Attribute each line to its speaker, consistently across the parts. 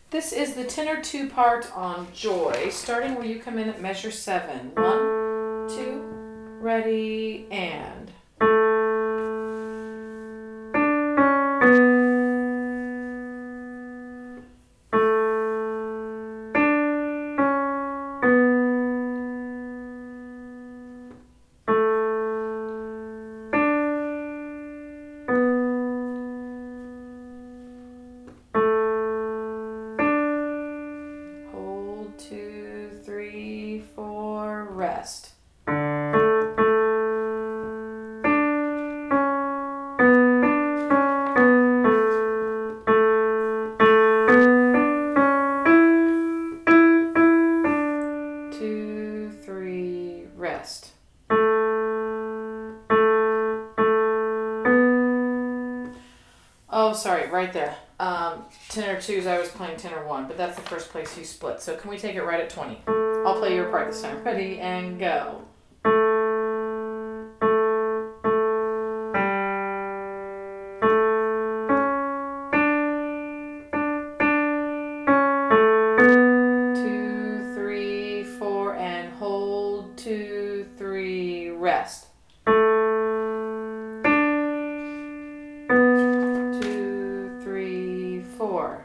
Speaker 1: This is the tenor 2 part on Joy, starting where you come in at measure 7. 1, 2, ready, and. Hold, 2, 3, 4, rest. Rest. Oh, sorry, right there. Tenor 2s, I was playing tenor 1, but that's the first place you split. So can we take it right at 20? I'll play your part this time. Ready, and go. Two, three, four, and hold. 2, 3, rest. 2, 3, 4.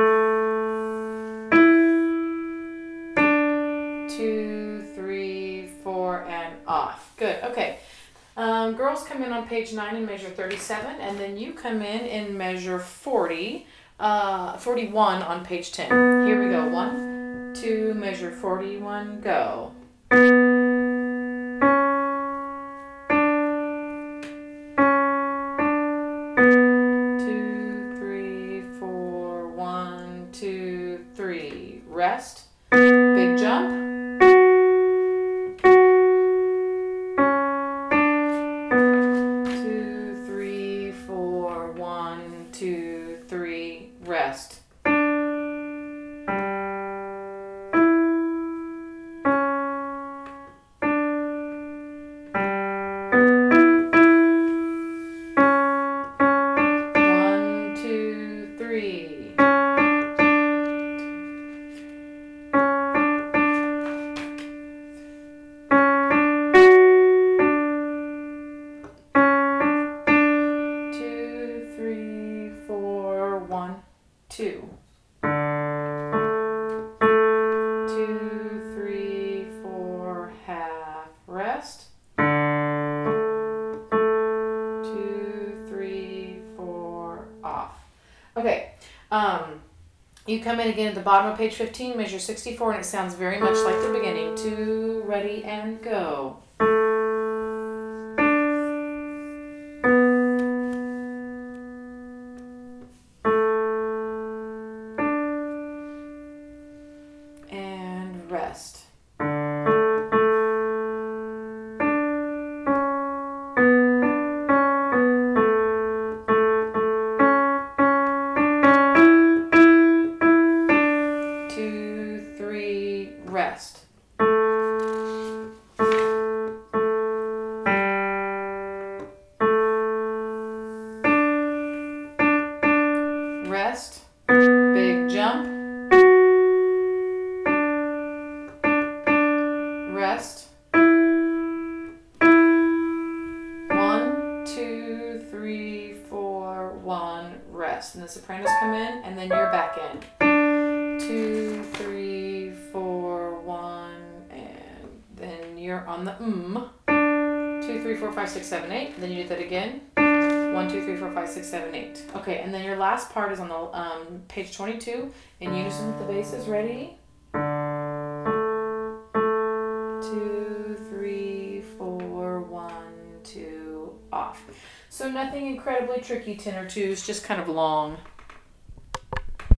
Speaker 1: 2, 3, 4, and off. Good. Okay. Girls come in on page 9 in measure 37, and then you come in measure 41 on page 10. Here we go. 1, 2, measure 41, go. 2, 3, 4, 1, 2, 3, rest. Big jump. 2, 3, 4, 1, 2, 3, rest. Two. 2, 3, 4, half, rest. 2, 3, 4, off. Okay, you come in again at the bottom of page 15, measure 64, and it sounds very much like the beginning. 2, ready, and go. Rest. Two, three, rest. Rest. Big jump. Rest. 1, 2, 3, 4, 1, rest. And the sopranos come in, and then you're back in. 2, 3, 4, 1, and then you're on the 2, 3, 4, 5, 6, 7, 8. Then you do that again. 1, 2, 3, 4, 5, 6, 7, 8. Okay, and then your last part is on the page 22 in unison with the basses. Ready? 2, 3, 4, 1, 2, off. So nothing incredibly tricky, tenor 2s, just kind of long.